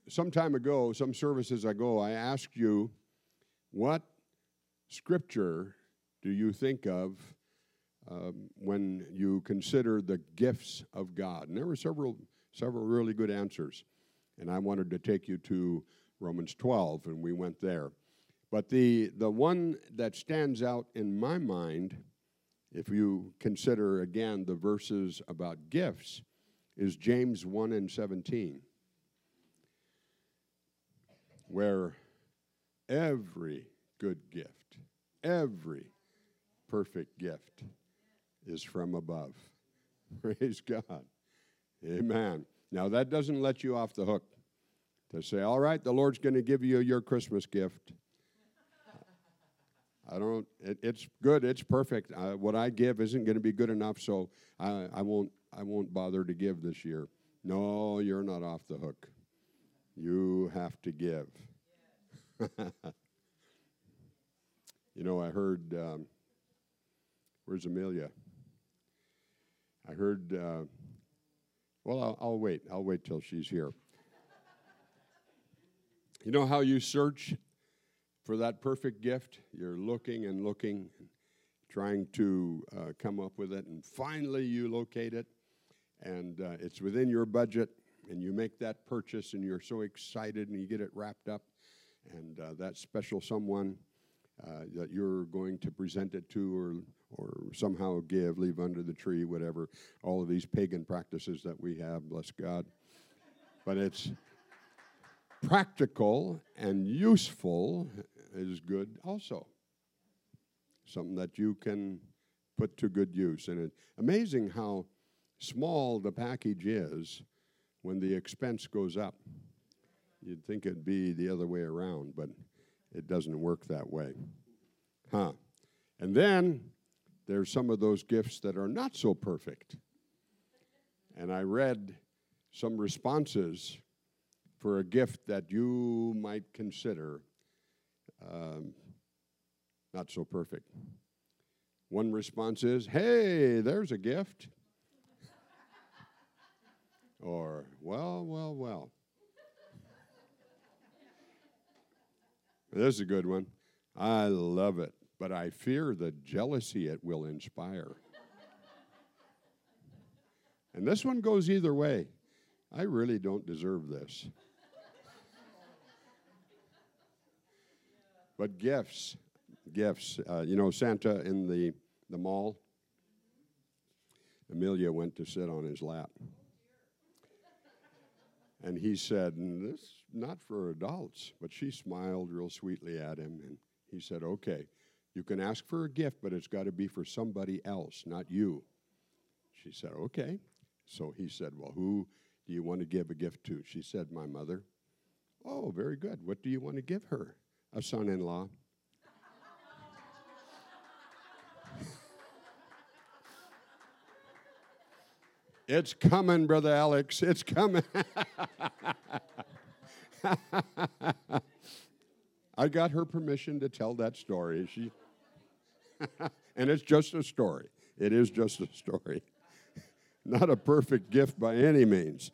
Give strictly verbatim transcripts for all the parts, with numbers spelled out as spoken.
some time ago, some services ago, I asked you, what scripture do you think of um, when you consider the gifts of God? And there were several, several really good answers. And I wanted to take you to Romans twelve, and we went there. But the, the one that stands out in my mind, if you consider, again, the verses about gifts, is James one and seventeen, where every good gift, every perfect gift is from above. Praise God. Amen. Now, that doesn't let you off the hook to say, all right, the Lord's going to give you your Christmas gift. I don't, it, it's good, it's perfect. Uh, what I give isn't going to be good enough, so I, I won't I won't bother to give this year. No, you're not off the hook. You have to give. You know, I heard, um, where's Amelia? I heard, uh, well, I'll, I'll wait. I'll wait till she's here. You know how you search for that perfect gift? You're looking and looking, trying to uh, come up with it, and finally you locate it, and uh, it's within your budget, and you make that purchase, and you're so excited, and you get it wrapped up, and uh, that special someone uh, that you're going to present it to or or somehow give, leave under the tree, whatever, all of these pagan practices that we have, bless God. But it's practical and useful is good also. Something that you can put to good use. And it's amazing how small the package is when the expense goes up. You'd think it'd be the other way around, but it doesn't work that way. Huh. And then there's some of those gifts that are not so perfect. And I read some responses for a gift that you might consider um, not so perfect. One response is, hey, there's a gift. Or, well, well, well. This is a good one. I love it, but I fear the jealousy it will inspire. And this one goes either way. I really don't deserve this. But gifts, gifts. Uh, you know, Santa in the, the mall, Amelia went to sit on his lap. And he said, this is not for adults. But she smiled real sweetly at him. And he said, okay, you can ask for a gift, but it's got to be for somebody else, not you. She said, okay. So he said, well, who do you want to give a gift to? She said, my mother. Oh, very good. What do you want to give her? A son-in-law. It's coming, Brother Alex. It's coming. I got her permission to tell that story. She, and it's just a story. It is just a story. Not a perfect gift by any means.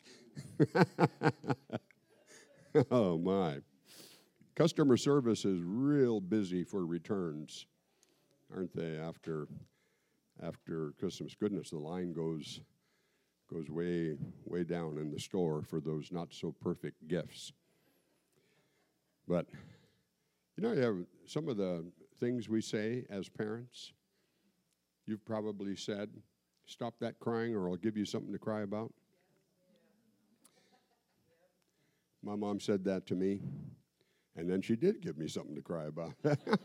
Oh, my. Customer service is real busy for returns, aren't they, after after Christmas? Goodness, the line goes goes way, way down in the store for those not-so-perfect gifts. But, you know, you have some of the things we say as parents, you've probably said, stop that crying or I'll give you something to cry about. My mom said that to me, and then she did give me something to cry about.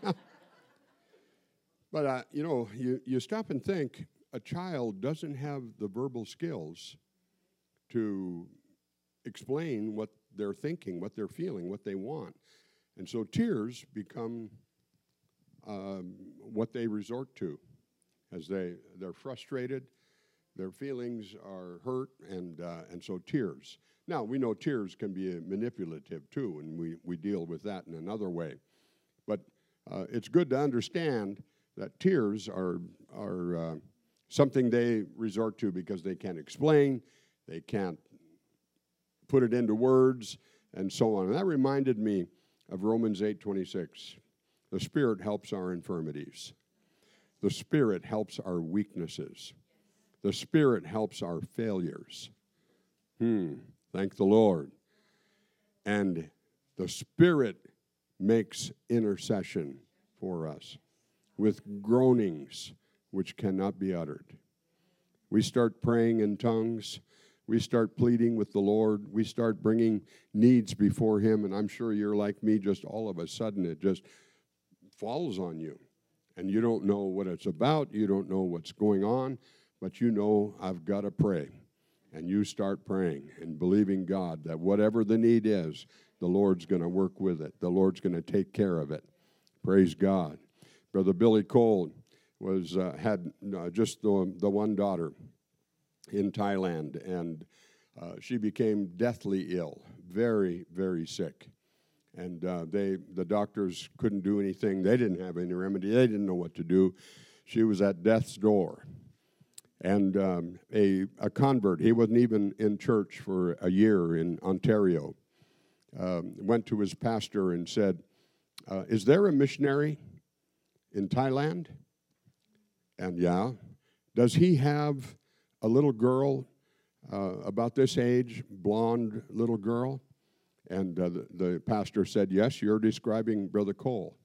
But, uh, you know, you, you stop and think, a child doesn't have the verbal skills to explain what they're thinking, what they're feeling, what they want. And so tears become um, what they resort to as they, they're frustrated, their feelings are hurt, and uh, and so tears. Now, we know tears can be manipulative too, and we, we deal with that in another way. But uh, it's good to understand that tears are, are uh, something they resort to because they can't explain, they can't put it into words, and so on. And that reminded me of Romans eight twenty-six. The Spirit helps our infirmities. The Spirit helps our weaknesses. The Spirit helps our failures. Hmm. Thank the Lord. And the Spirit makes intercession for us with groanings which cannot be uttered. We start praying in tongues. We start pleading with the Lord. We start bringing needs before Him. And I'm sure you're like me, just all of a sudden it just falls on you. And you don't know what it's about. You don't know what's going on. But you know, I've got to pray. And you start praying and believing God that whatever the need is, the Lord's going to work with it. The Lord's going to take care of it. Praise God. Brother Billy Cole was uh, had uh, just the, the one daughter in Thailand, and uh, she became deathly ill, very, very sick. And uh, they, the doctors couldn't do anything. They didn't have any remedy. They didn't know what to do. She was at death's door. And um, a, a convert, he wasn't even in church for a year in Ontario, um, went to his pastor and said, uh, is there a missionary in Thailand? And yeah. Does he have a little girl uh, about this age, blonde little girl? And uh, the, the pastor said, yes, you're describing Brother Cole.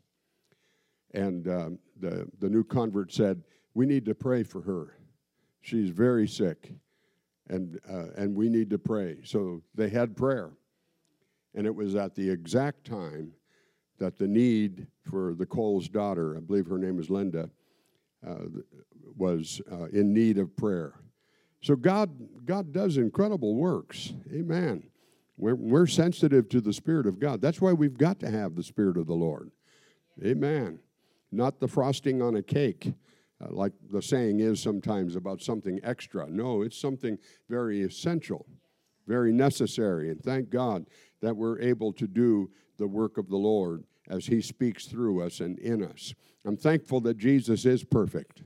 And um, the, the new convert said, we need to pray for her. She's very sick, and uh, and we need to pray. So they had prayer. And it was at the exact time that the need for the Cole's daughter, I believe her name is Linda, uh, was uh, in need of prayer. So God, God does incredible works. Amen. We're, we're sensitive to the Spirit of God. That's why we've got to have the Spirit of the Lord. Amen. Not the frosting on a cake, uh, like the saying is sometimes about something extra. No, it's something very essential, very necessary. And thank God that we're able to do the work of the Lord as He speaks through us and in us. I'm thankful that Jesus is perfect.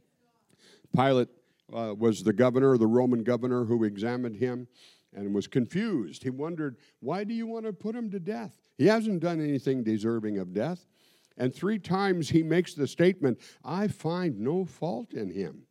Pilate uh, was the governor, the Roman governor, who examined Him and was confused. He wondered, why do you want to put Him to death? He hasn't done anything deserving of death. And three times he makes the statement, I find no fault in Him.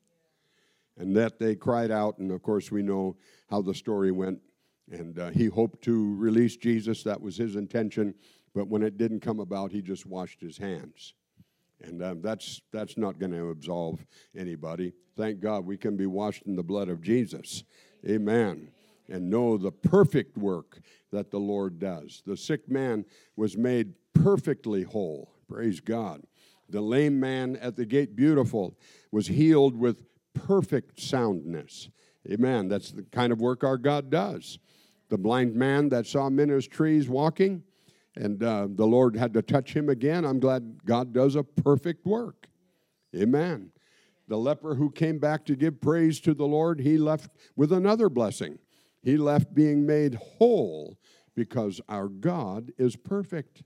And that they cried out, and of course we know how the story went. And uh, he hoped to release Jesus. That was his intention. But when it didn't come about, he just washed his hands. And um, that's that's not going to absolve anybody. Thank God we can be washed in the blood of Jesus. Amen. And know the perfect work that the Lord does. The sick man was made perfectly whole. Praise God. The lame man at the gate, beautiful, was healed with perfect soundness. Amen. That's the kind of work our God does. The blind man that saw men as trees walking, and uh, the Lord had to touch him again. I'm glad God does a perfect work. Amen. The leper who came back to give praise to the Lord, he left with another blessing. He left being made whole because our God is perfect.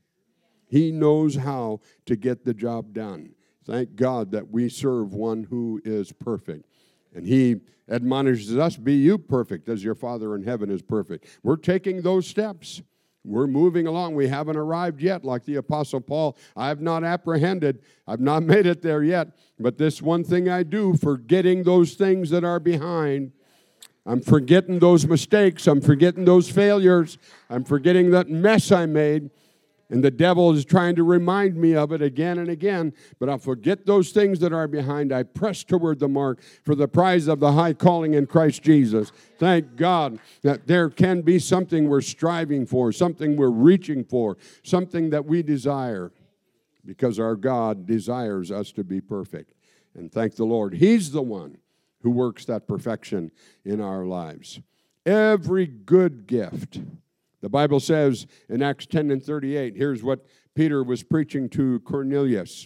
He knows how to get the job done. Thank God that we serve one who is perfect. And He admonishes us, be you perfect as your Father in heaven is perfect. We're taking those steps. We're moving along. We haven't arrived yet, like the Apostle Paul. I have not apprehended. I've not made it there yet. But this one thing I do, forgetting those things that are behind. I'm forgetting those mistakes. I'm forgetting those failures. I'm forgetting that mess I made. And the devil is trying to remind me of it again and again. But I'll forget those things that are behind. I press toward the mark for the prize of the high calling in Christ Jesus. Thank God that there can be something we're striving for, something we're reaching for, something that we desire. Because our God desires us to be perfect. And thank the Lord. He's the one who works that perfection in our lives. Every good gift. The Bible says in Acts ten and thirty-eight, here's what Peter was preaching to Cornelius.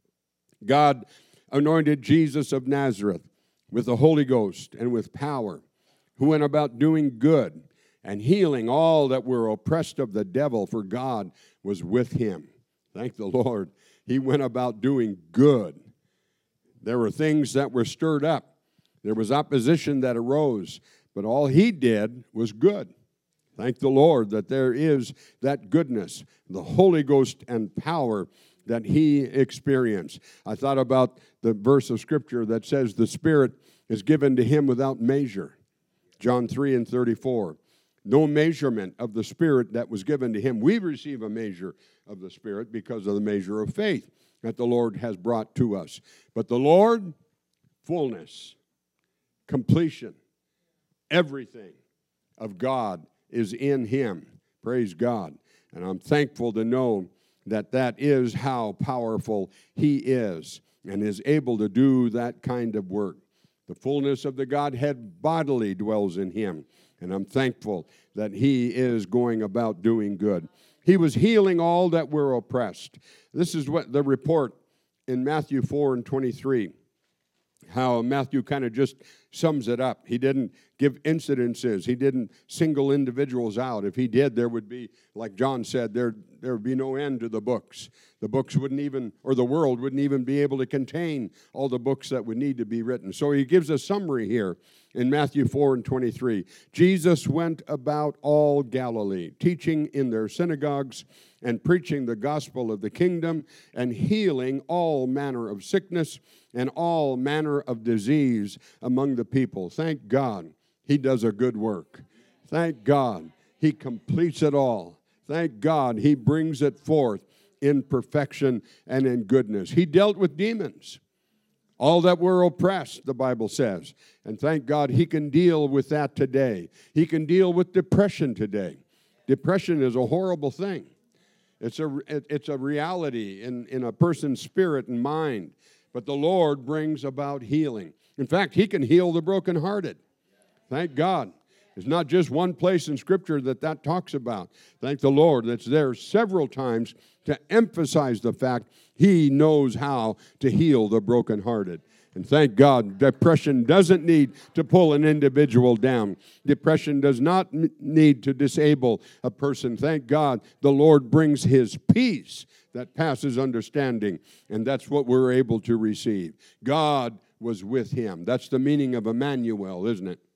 God anointed Jesus of Nazareth with the Holy Ghost and with power, who went about doing good and healing all that were oppressed of the devil, for God was with him. Thank the Lord. He went about doing good. There were things that were stirred up. There was opposition that arose, but all he did was good. Thank the Lord that there is that goodness, the Holy Ghost and power that he experienced. I thought about the verse of Scripture that says the Spirit is given to him without measure. John three and thirty-four. No measurement of the Spirit that was given to him. We receive a measure of the Spirit because of the measure of faith that the Lord has brought to us. But the Lord, fullness, completion, everything of God is in him. Praise God. And I'm thankful to know that that is how powerful he is and is able to do that kind of work. The fullness of the Godhead bodily dwells in him, and I'm thankful that he is going about doing good. He was healing all that were oppressed. This is what the report in Matthew four and twenty-three, how Matthew kind of just sums it up. He didn't give incidences. He didn't single individuals out. If he did, there would be, like John said, there, there would be no end to the books. The books wouldn't even, or the world wouldn't even be able to contain all the books that would need to be written. So he gives a summary here in Matthew four and twenty-three. Jesus went about all Galilee, teaching in their synagogues and preaching the gospel of the kingdom and healing all manner of sickness and all manner of disease among the people. Thank God he does a good work. Thank God he completes it all. Thank God he brings it forth in perfection and in goodness. He dealt with demons, all that were oppressed, the Bible says. And thank God he can deal with that today. He can deal with depression today. Depression is a horrible thing. It's a, it's a reality in, in a person's spirit and mind. But the Lord brings about healing. In fact, he can heal the brokenhearted. Thank God. There's not just one place in Scripture that that talks about. Thank the Lord that's there several times to emphasize the fact he knows how to heal the brokenhearted. And thank God, depression doesn't need to pull an individual down. Depression does not m- need to disable a person. Thank God, the Lord brings his peace that passes understanding, and that's what we're able to receive. God was with him. That's the meaning of Emmanuel, isn't it?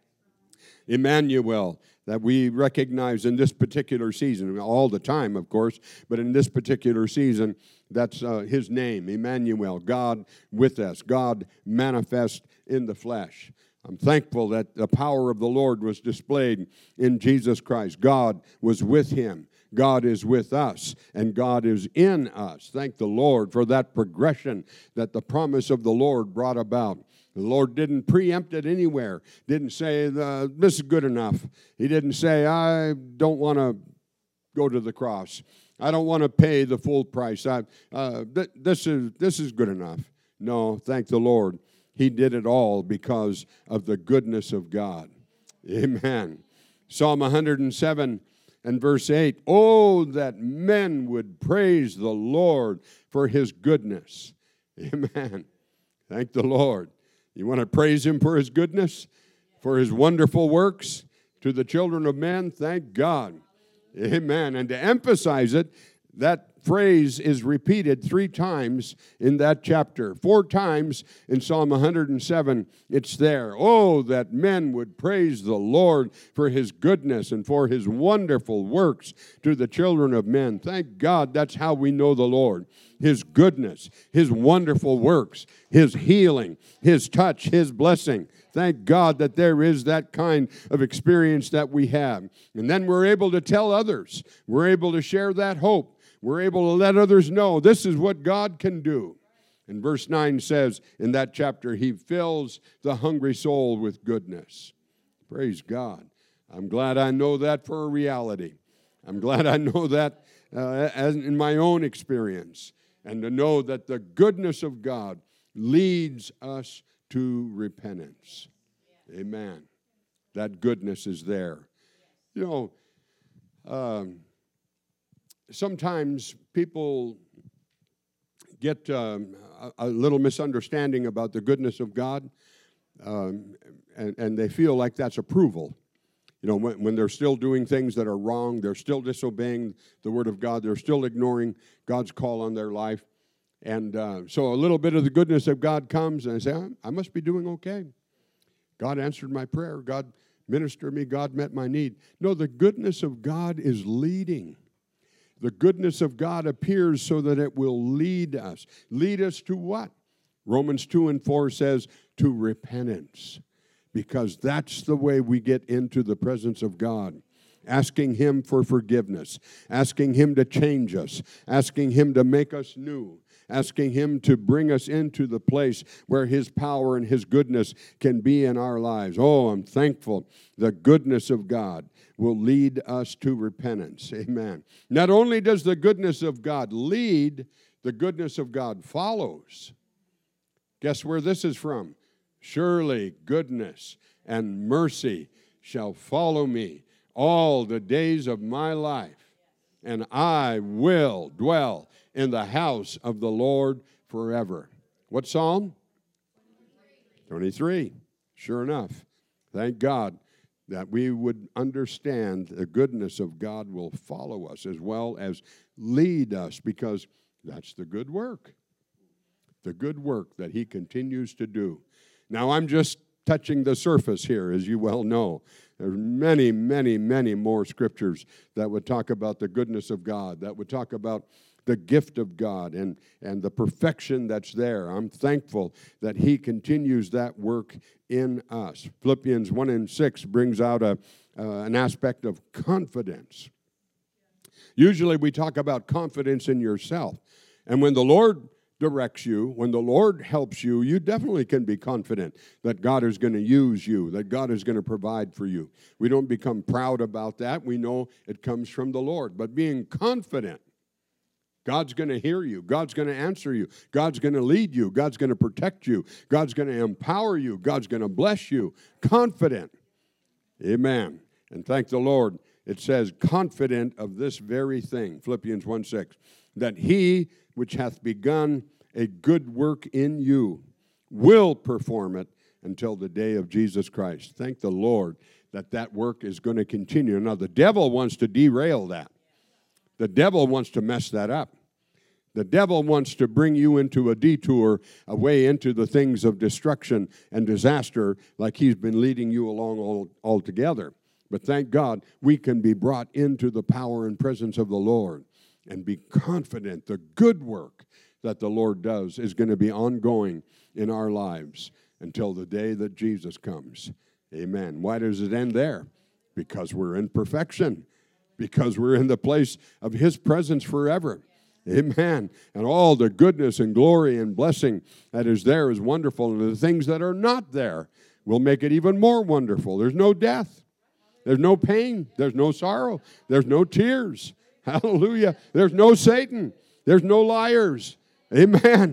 Emmanuel, that we recognize in this particular season, all the time, of course, but in this particular season, that's uh, his name, Emmanuel, God with us, God manifest in the flesh. I'm thankful that the power of the Lord was displayed in Jesus Christ. God was with him. God is with us, and God is in us. Thank the Lord for that progression that the promise of the Lord brought about. The Lord didn't preempt it anywhere. Didn't say, this is good enough. He didn't say, I don't want to go to the cross. I don't want to pay the full price. I, uh, th- this is this is good enough. No, thank the Lord. He did it all because of the goodness of God. Amen. Psalm one hundred seven and verse eight. Oh, that men would praise the Lord for his goodness. Amen. Thank the Lord. You want to praise him for his goodness, for his wonderful works to the children of men? Thank God. Amen. And to emphasize it, that phrase is repeated three times in that chapter. Four times in Psalm one hundred seven, it's there. Oh, that men would praise the Lord for his goodness and for his wonderful works to the children of men. Thank God that's how we know the Lord. His goodness, his wonderful works, his healing, his touch, his blessing. Thank God that there is that kind of experience that we have. And then we're able to tell others. We're able to share that hope. We're able to let others know this is what God can do. And verse nine says in that chapter, he fills the hungry soul with goodness. Praise God. I'm glad I know that for a reality. I'm glad I know that uh, as in my own experience. And to know that the goodness of God leads us to repentance. Amen. That goodness is there. You know, um, sometimes people get um, a, a little misunderstanding about the goodness of God, um, and, and they feel like that's approval. You know, when, when they're still doing things that are wrong, they're still disobeying the Word of God, they're still ignoring God's call on their life. And uh, so a little bit of the goodness of God comes, and I say, I must be doing okay. God answered my prayer. God Minister to me, God met my need. No, the goodness of God is leading. The goodness of God appears so that it will lead us. Lead us to what? Romans two and four says, to repentance. Because that's the way we get into the presence of God. Asking Him for forgiveness. Asking Him to change us. Asking Him to make us new. Asking Him to bring us into the place where His power and His goodness can be in our lives. Oh, I'm thankful the goodness of God will lead us to repentance. Amen. Not only does the goodness of God lead, the goodness of God follows. Guess where this is from? Surely goodness and mercy shall follow me all the days of my life, and I will dwell in the house of the Lord forever. What psalm? twenty-three. Sure enough. Thank God that we would understand the goodness of God will follow us as well as lead us, because that's the good work. The good work that He continues to do. Now, I'm just touching the surface here, as you well know. There's many, many, many more scriptures that would talk about the goodness of God, that would talk about the gift of God and, and the perfection that's there. I'm thankful that He continues that work in us. Philippians one and six brings out a, uh, an aspect of confidence. Usually we talk about confidence in yourself. And when the Lord directs you, when the Lord helps you, you definitely can be confident that God is going to use you, that God is going to provide for you. We don't become proud about that. We know it comes from the Lord. But being confident, God's going to hear you. God's going to answer you. God's going to lead you. God's going to protect you. God's going to empower you. God's going to bless you. Confident. Amen. And thank the Lord. It says, confident of this very thing, Philippians one six, that He which hath begun a good work in you will perform it until the day of Jesus Christ. Thank the Lord that that work is going to continue. Now, the devil wants to derail that. The devil wants to mess that up. The devil wants to bring you into a detour away into the things of destruction and disaster like he's been leading you along all, altogether. But thank God we can be brought into the power and presence of the Lord and be confident the good work that the Lord does is going to be ongoing in our lives until the day that Jesus comes. Amen. Why does it end there? Because we're in perfection. Because we're in the place of His presence forever. Amen. And all the goodness and glory and blessing that is there is wonderful. And the things that are not there will make it even more wonderful. There's no death. There's no pain. There's no sorrow. There's no tears. Hallelujah. There's no Satan. There's no liars. Amen.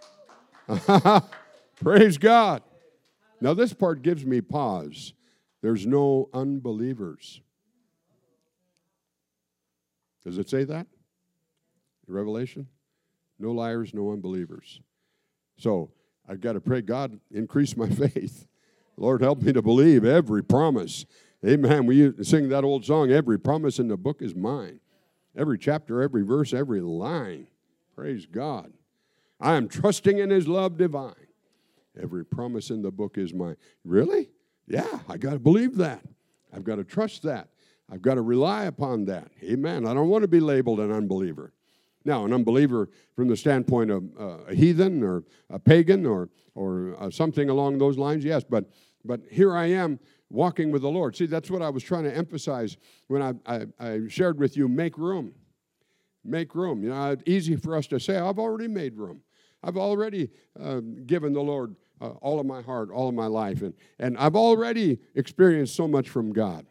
Praise God. Now this part gives me pause. There's no unbelievers. Does it say that? Revelation? No liars, no unbelievers. So I've got to pray, God, increase my faith. Lord, help me to believe every promise. Amen. We sing that old song, every promise in the book is mine. Every chapter, every verse, every line. Praise God. I am trusting in His love divine. Every promise in the book is mine. Really? Yeah, I got to believe that. I've got to trust that. I've got to rely upon that. Amen. I don't want to be labeled an unbeliever. Now, an unbeliever from the standpoint of uh, a heathen or a pagan or or uh, something along those lines, yes. But but here I am walking with the Lord. See, that's what I was trying to emphasize when I, I, I shared with you, make room. Make room. You know, it's easy for us to say, I've already made room. I've already uh, given the Lord uh, all of my heart, all of my life. And, and I've already experienced so much from God.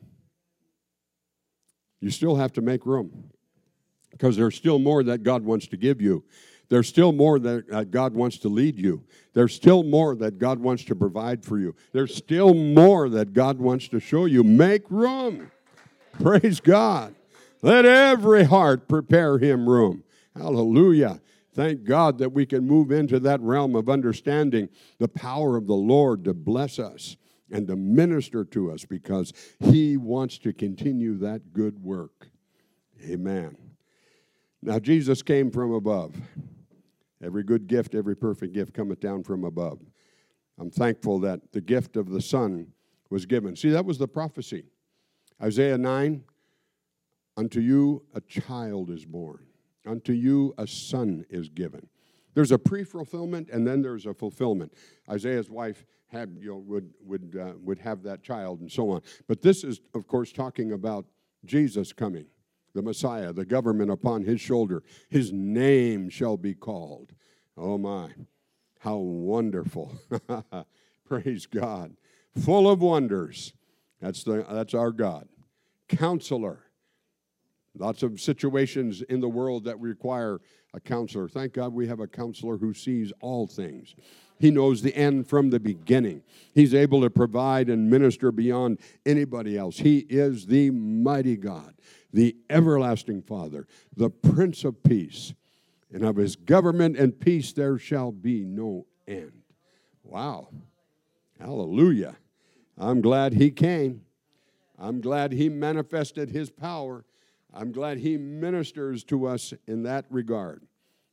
You still have to make room because there's still more that God wants to give you. There's still more that uh, God wants to lead you. There's still more that God wants to provide for you. There's still more that God wants to show you. Make room. Praise God. Let every heart prepare Him room. Hallelujah. Thank God that we can move into that realm of understanding the power of the Lord to bless us and to minister to us because He wants to continue that good work. Amen. Now, Jesus came from above. Every good gift, every perfect gift cometh down from above. I'm thankful that the gift of the Son was given. See, that was the prophecy. Isaiah nine, unto you a child is born. Unto you a son is given. There's a pre-fulfillment, and then there's a fulfillment. Isaiah's wife had, you know, would would uh, would have that child, and so on. But this is, of course, talking about Jesus coming, the Messiah, the government upon his shoulder. His name shall be called. Oh my, how wonderful! Praise God, full of wonders. That's the that's our God, Counselor. Lots of situations in the world that require a counselor. Thank God we have a counselor who sees all things. He knows the end from the beginning. He's able to provide and minister beyond anybody else. He is the mighty God, the everlasting Father, the Prince of Peace. And of his government and peace there shall be no end. Wow. Hallelujah. I'm glad he came. I'm glad he manifested his power. I'm glad he ministers to us in that regard.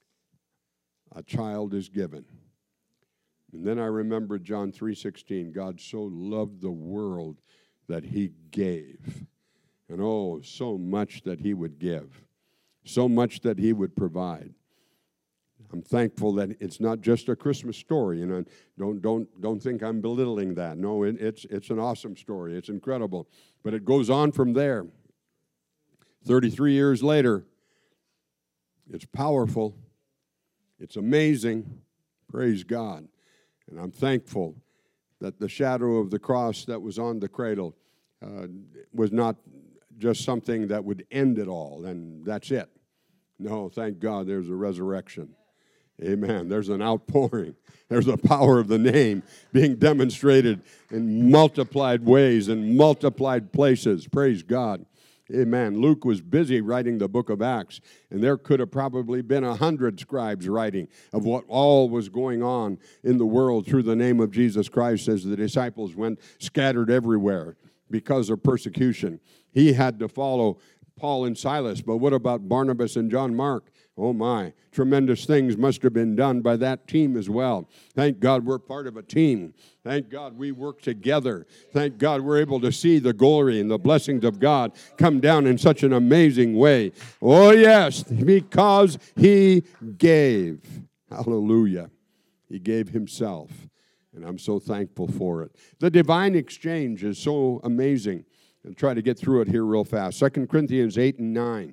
A child is given. And then I remember John three sixteen. God so loved the world that he gave. And oh, so much that he would give. So much that he would provide. I'm thankful that it's not just a Christmas story. You know, don't don't don't think I'm belittling that. No, it, it's it's an awesome story. It's incredible. But it goes on from there. thirty-three years later, it's powerful. It's amazing. Praise God. And I'm thankful that the shadow of the cross that was on the cradle uh, was not just something that would end it all, and that's it. No, thank God there's a resurrection. Amen. There's an outpouring. There's the power of the name being demonstrated in multiplied ways and multiplied places. Praise God. Amen. Luke was busy writing the book of Acts, and there could have probably been a hundred scribes writing of what all was going on in the world through the name of Jesus Christ as the disciples went scattered everywhere because of persecution. He had to follow Paul and Silas, but what about Barnabas and John Mark? Oh my, tremendous things must have been done by that team as well. Thank God we're part of a team. Thank God we work together. Thank God we're able to see the glory and the blessings of God come down in such an amazing way. Oh yes, because he gave. Hallelujah. He gave himself, and I'm so thankful for it. The divine exchange is so amazing. I'll try to get through it here real fast. Second Corinthians eight and nine.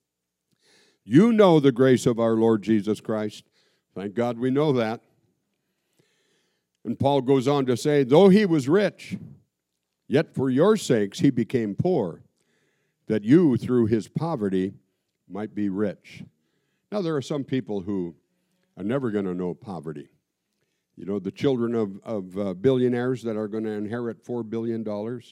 You know the grace of our Lord Jesus Christ. Thank God we know that. And Paul goes on to say, though he was rich, yet for your sakes he became poor, that you through his poverty might be rich. Now there are some people who are never going to know poverty. You know, the children of, of uh, billionaires that are going to inherit four billion dollars.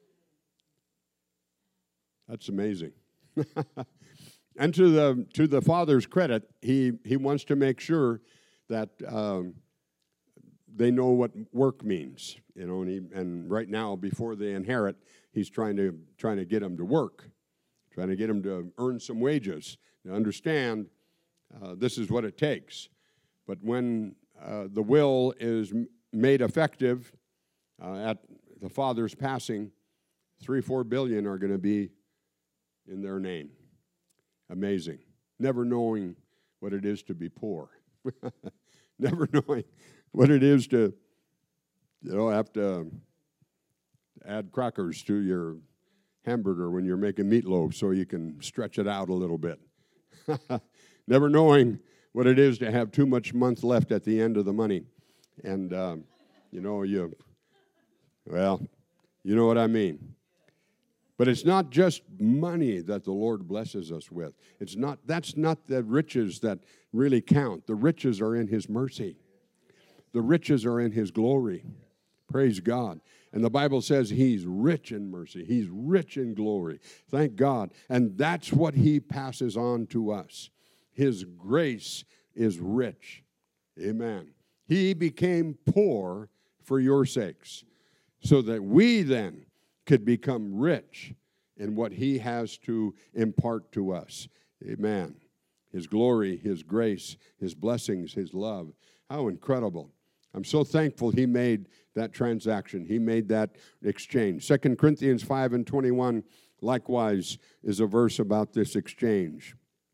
That's amazing. And to the to the father's credit, he, he wants to make sure that um, they know what work means. You know, and, he, and right now, before they inherit, he's trying to trying to get them to work, trying to get them to earn some wages, to understand uh, this is what it takes. But when uh, the will is made effective uh, at the father's passing, three, four billion are going to be in their name. Amazing. Never knowing what it is to be poor. Never knowing what it is to, you know, have to add crackers to your hamburger when you're making meatloaf so you can stretch it out a little bit. Never knowing what it is to have too much month left at the end of the money. And, um, you know, you, well, you know what I mean. But it's not just money that the Lord blesses us with. It's not, that's not the riches that really count. The riches are in his mercy. The riches are in his glory. Praise God. And the Bible says he's rich in mercy. He's rich in glory. Thank God. And that's what he passes on to us. His grace is rich. Amen. He became poor for your sakes, so that we then could become rich in what he has to impart to us. Amen. His glory, his grace, his blessings, his love. How incredible. I'm so thankful he made that transaction. He made that exchange. Second Corinthians five and twenty-one, likewise, is a verse about this exchange.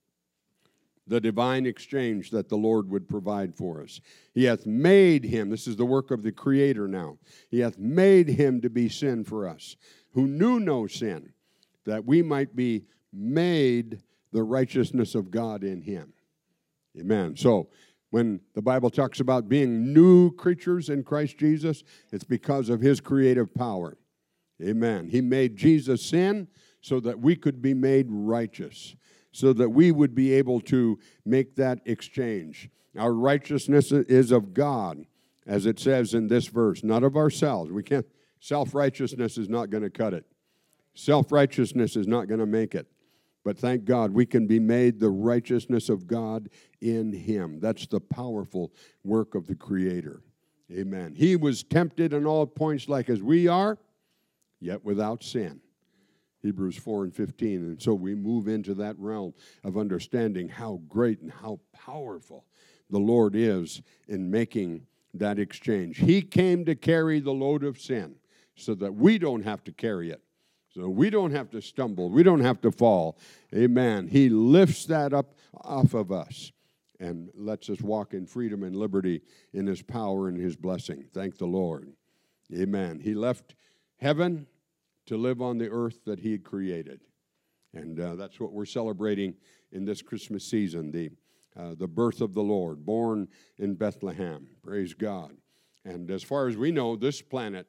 The divine exchange that the Lord would provide for us. He hath made him, this is the work of the Creator now, he hath made him to be sin for us, who knew no sin, that we might be made the righteousness of God in him. Amen. So, when the Bible talks about being new creatures in Christ Jesus, it's because of his creative power. Amen. He made Jesus sin so that we could be made righteous, so that we would be able to make that exchange. Our righteousness is of God, as it says in this verse, not of ourselves. We can't, self-righteousness is not going to cut it. Self-righteousness is not going to make it. But thank God we can be made the righteousness of God in him. That's the powerful work of the Creator. Amen. He was tempted in all points like as we are, yet without sin. Hebrews four and fifteen. And so we move into that realm of understanding how great and how powerful the Lord is in making that exchange. He came to carry the load of sin so that we don't have to carry it. So we don't have to stumble. We don't have to fall. Amen. He lifts that up off of us and lets us walk in freedom and liberty in his power and his blessing. Thank the Lord. Amen. He left heaven to live on the earth that he had created. And uh, that's what we're celebrating in this Christmas season, the, uh, the birth of the Lord, born in Bethlehem. Praise God. And as far as we know, this planet,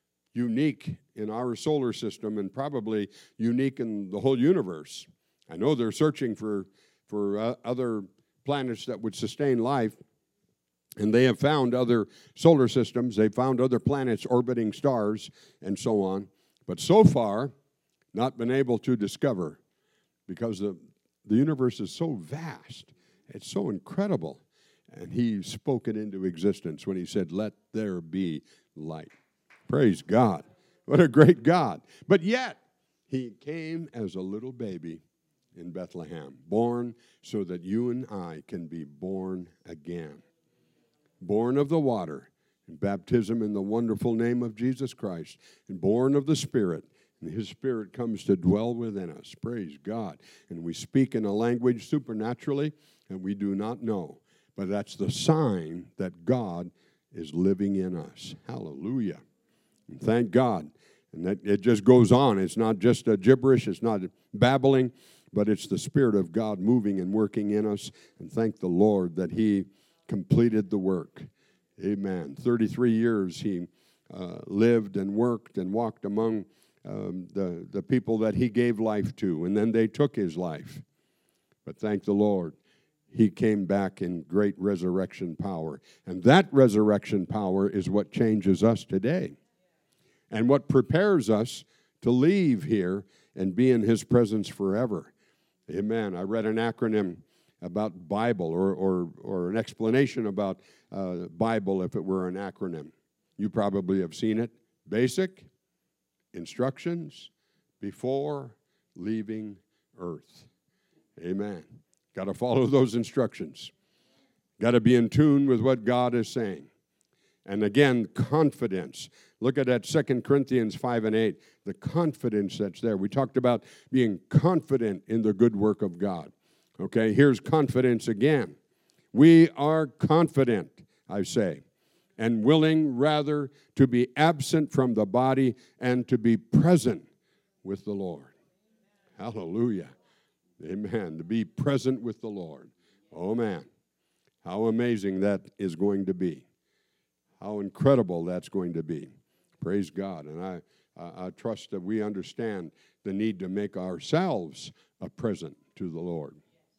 unique in our solar system and probably unique in the whole universe. I know they're searching for, for uh, other planets that would sustain life, and they have found other solar systems. They've found other planets orbiting stars and so on. But so far, not been able to discover, because the, the universe is so vast. It's so incredible. And he spoke it into existence when he said, let there be light. Praise God. What a great God. But yet, he came as a little baby in Bethlehem, born so that you and I can be born again. Born of the water, baptism in the wonderful name of Jesus Christ, and born of the Spirit, and his Spirit comes to dwell within us. Praise God. And we speak in a language supernaturally, and we do not know. But that's the sign that God is living in us. Hallelujah. And thank God. And that it just goes on. It's not just a gibberish. It's not babbling, but it's the Spirit of God moving and working in us. And thank the Lord that he completed the work. Amen. thirty-three years he uh, lived and worked and walked among um, the, the people that he gave life to, and then they took his life. But thank the Lord, he came back in great resurrection power. And that resurrection power is what changes us today and what prepares us to leave here and be in his presence forever. Amen. I read an acronym about Bible, or, or, or an explanation about uh, Bible if it were an acronym. You probably have seen it. Basic instructions before leaving earth. Amen. Got to follow those instructions. Got to be in tune with what God is saying. And again, confidence. Look at that Second Corinthians five and eight, the confidence that's there. We talked about being confident in the good work of God. Okay, here's confidence again. We are confident, I say, and willing rather to be absent from the body and to be present with the Lord. Hallelujah. Amen. To be present with the Lord. Oh, man. How amazing that is going to be. How incredible that's going to be. Praise God. And I, I, I trust that we understand the need to make ourselves a present to the Lord,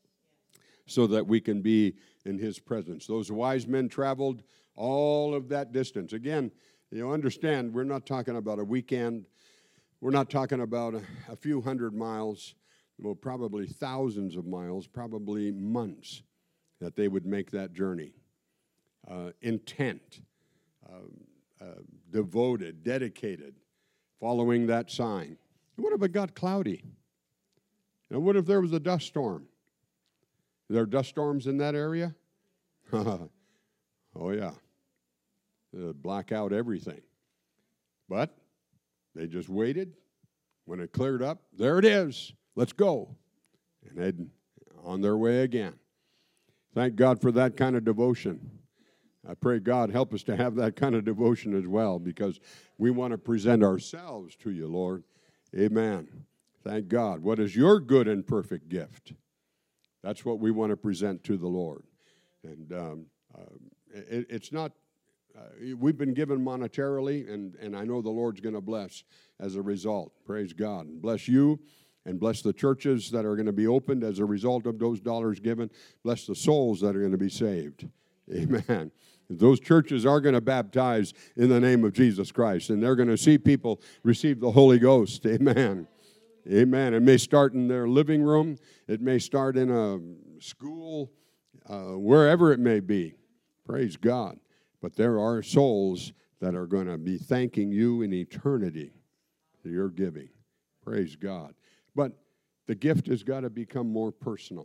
so that we can be in his presence. Those wise men traveled all of that distance. Again, you understand, we're not talking about a weekend. We're not talking about a, a few hundred miles, well, probably thousands of miles, probably months that they would make that journey. Uh, intent, uh, uh, devoted, dedicated, following that sign. And what if it got cloudy? And what if there was a dust storm? Are there dust storms in that area? Oh, yeah. uh, black out everything. But they just waited. When it cleared up, there it is. Let's go. And they'd on their way again. Thank God for that kind of devotion. I pray God help us to have that kind of devotion as well, because we want to present ourselves to you, Lord. Amen. Thank God. What is your good and perfect gift? That's what we want to present to the Lord. And um, uh, it, it's not, uh, we've been given monetarily, and, and I know the Lord's going to bless as a result. Praise God. And bless you, and bless the churches that are going to be opened as a result of those dollars given. Bless the souls that are going to be saved. Amen. Those churches are going to baptize in the name of Jesus Christ, and they're going to see people receive the Holy Ghost. Amen. Amen. It may start in their living room. It may start in a school, uh, wherever it may be. Praise God. But there are souls that are going to be thanking you in eternity for your giving. Praise God. But the gift has got to become more personal.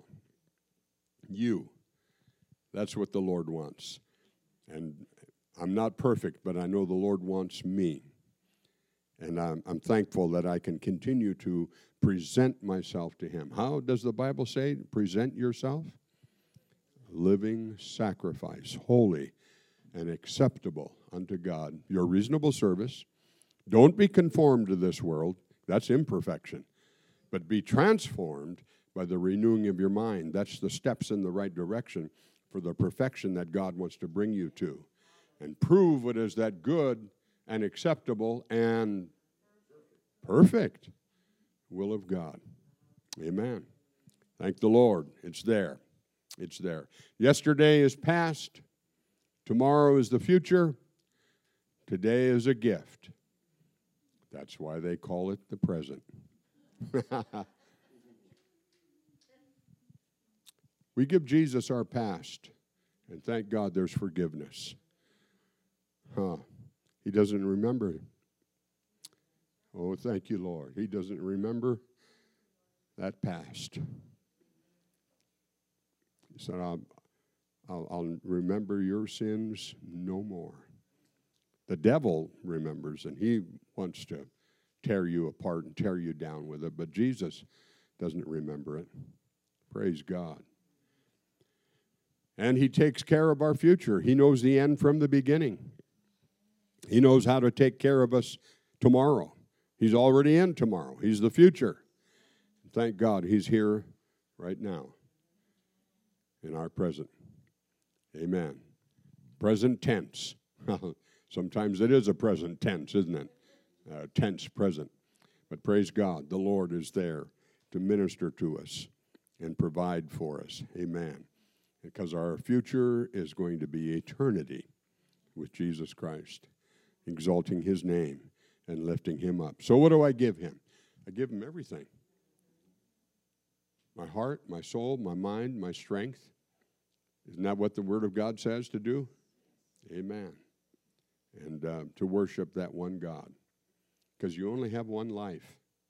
You. That's what the Lord wants. And I'm not perfect, but I know the Lord wants me. And I'm, I'm thankful that I can continue to present myself to Him. How does the Bible say, present yourself? Living sacrifice, holy and acceptable unto God. Your reasonable service. Don't be conformed to this world. That's imperfection. But be transformed by the renewing of your mind. That's the steps in the right direction for the perfection that God wants to bring you to. And prove what is that good and acceptable and perfect will of God. Amen. Thank the Lord. It's there. It's there. Yesterday is past. Tomorrow is the future. Today is a gift. That's why they call it the present. We give Jesus our past, and thank God there's forgiveness. Huh. He doesn't remember. Oh, thank you, Lord. He doesn't remember that past. He said, I'll, I'll, I'll remember your sins no more. The devil remembers, and he wants to tear you apart and tear you down with it, but Jesus doesn't remember it. Praise God. And He takes care of our future. He knows the end from the beginning. He knows how to take care of us tomorrow. He's already in tomorrow. He's the future. Thank God He's here right now in our present. Amen. Present tense. Sometimes it is a present tense, isn't it? Uh, tense present. But praise God, the Lord is there to minister to us and provide for us. Amen. Because our future is going to be eternity with Jesus Christ, exalting His name and lifting Him up. So what do I give Him? I give Him everything. My heart, my soul, my mind, my strength. Isn't that what the Word of God says to do? Amen. And uh, to worship that one God. Because you only have one life.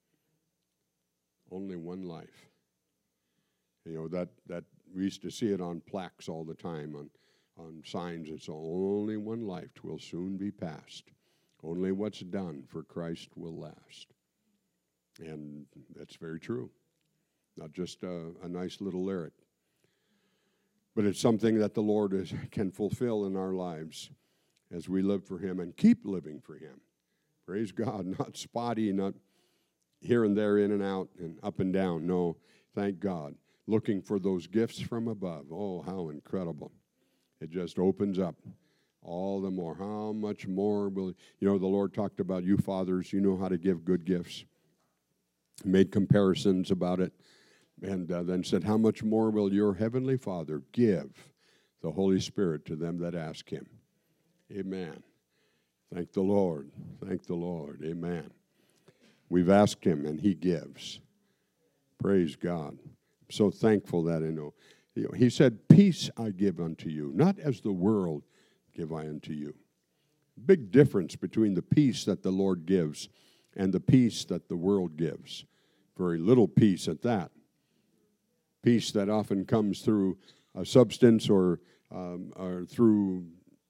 Only one life. You know, that, that we used to see it on plaques all the time, on, on signs. It's only one life will soon be past. Only what's done for Christ will last. And that's very true. Not just a, a nice little lyric. But it's something that the Lord is, can fulfill in our lives as we live for Him and keep living for Him. Praise God. Not spotty, not here and there, in and out, and up and down. No, thank God. Looking for those gifts from above. Oh, how incredible. It just opens up all the more. How much more will, you know, the Lord talked about you fathers, you know how to give good gifts. Made comparisons about it. And uh, then said, how much more will your heavenly Father give the Holy Spirit to them that ask Him? Amen. Thank the Lord. Thank the Lord. Amen. We've asked Him, and He gives. Praise God. I'm so thankful that I know. You know. He said, peace I give unto you, not as the world give I unto you. Big difference between the peace that the Lord gives and the peace that the world gives. Very little peace at that. Peace that often comes through a substance or, um, or through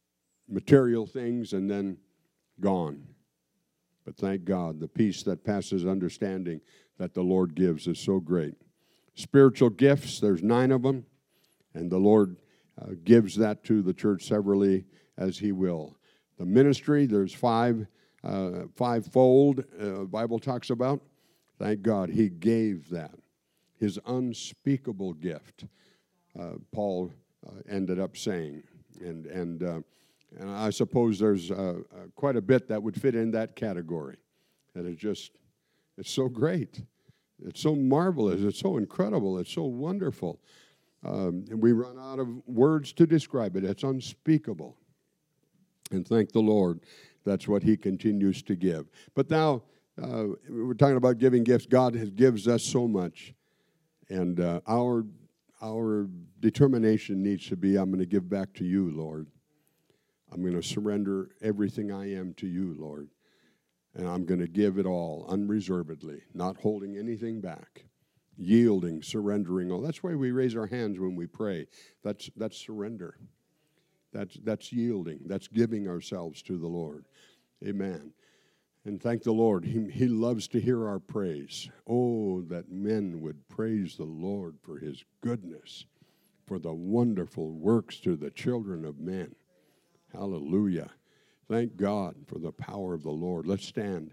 material things and then gone. But thank God, the peace that passes understanding that the Lord gives is so great. Spiritual gifts, there's nine of them, and the Lord uh, gives that to the church severally as He will. The ministry, there's five, uh, fivefold, uh, Bible talks about. Thank God He gave that. His unspeakable gift, uh, Paul uh, ended up saying. And, and, uh, and I suppose there's uh, uh, quite a bit that would fit in that category. That is just, it's so great. It's so marvelous. It's so incredible. It's so wonderful. Um, and we run out of words to describe it. It's unspeakable. And thank the Lord, that's what He continues to give. But now, uh, we're talking about giving gifts. God has, gives us so much. And uh, our, our determination needs to be, I'm going to give back to You, Lord. I'm going to surrender everything I am to You, Lord. And I'm going to give it all unreservedly, not holding anything back, yielding, surrendering all. That's why we raise our hands when we pray. That's that's surrender. That's that's yielding. That's giving ourselves to the Lord. Amen. And thank the Lord. He, he loves to hear our praise. Oh, that men would praise the Lord for His goodness, for the wonderful works to the children of men. Hallelujah. Thank God for the power of the Lord. Let's stand.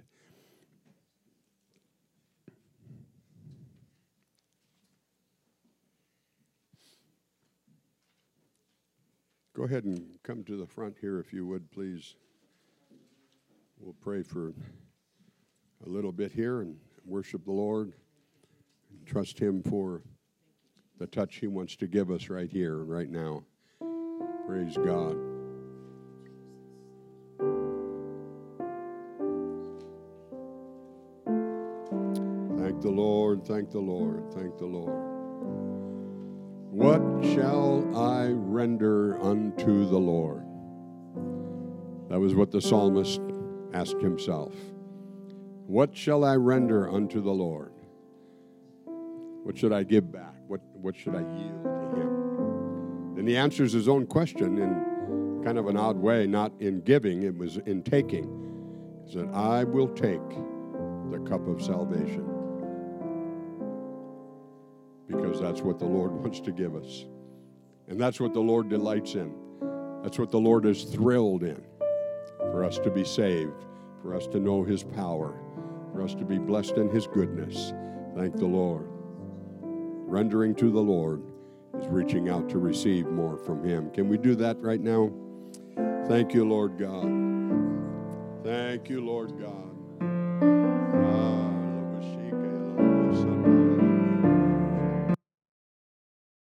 Go ahead and come to the front here if you would, please. We'll pray for a little bit here and worship the Lord. And trust Him for the touch He wants to give us right here and right now. Praise God. Thank the Lord, thank the Lord, thank the Lord. What shall I render unto the Lord? That was what the psalmist asked himself. What shall I render unto the Lord? What should I give back? What, what should I yield to Him? And He answers His own question in kind of an odd way, not in giving, it was in taking. He said, I will take the cup of salvation. Because that's what the Lord wants to give us. And that's what the Lord delights in. That's what the Lord is thrilled in. For us to be saved, for us to know His power, for us to be blessed in His goodness. Thank the Lord. Rendering to the Lord is reaching out to receive more from Him. Can we do that right now? Thank you, Lord God. Thank you, Lord God.